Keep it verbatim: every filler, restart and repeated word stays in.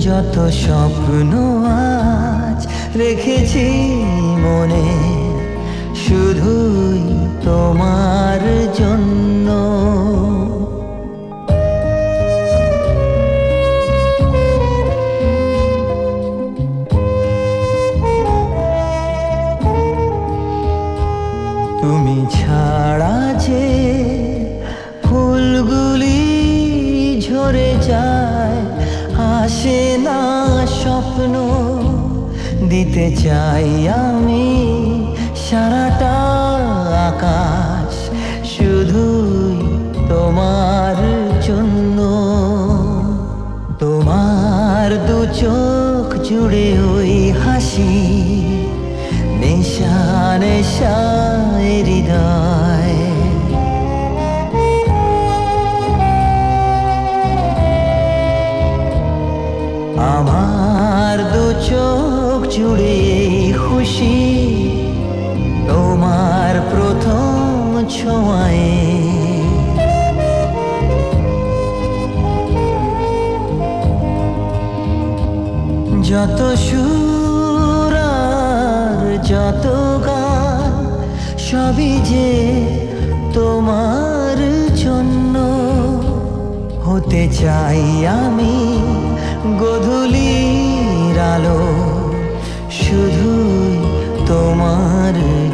যত স্বপ্ন আজ রেখেছি মনে, শুধুই তোমার জন্য। তুমি ছাড়া যে ফুলগুলি ঝরে যায়, আসে না স্বপ্ন, দিতে চাই আমি সারাটা আকাশ শুধুই তোমার জন্য। তোমার দু চোখ জুড়ে ওই হাসি, নেশা নেশা হৃদয়। আমার দু চোখ জুড়ে খুশি তোমার প্রথম ছোঁয়ায়। যত সুর আর যত গান সবই যে তোমার জন্য। হতে চাই আমি গধূলির আলো, শুধুই তোমার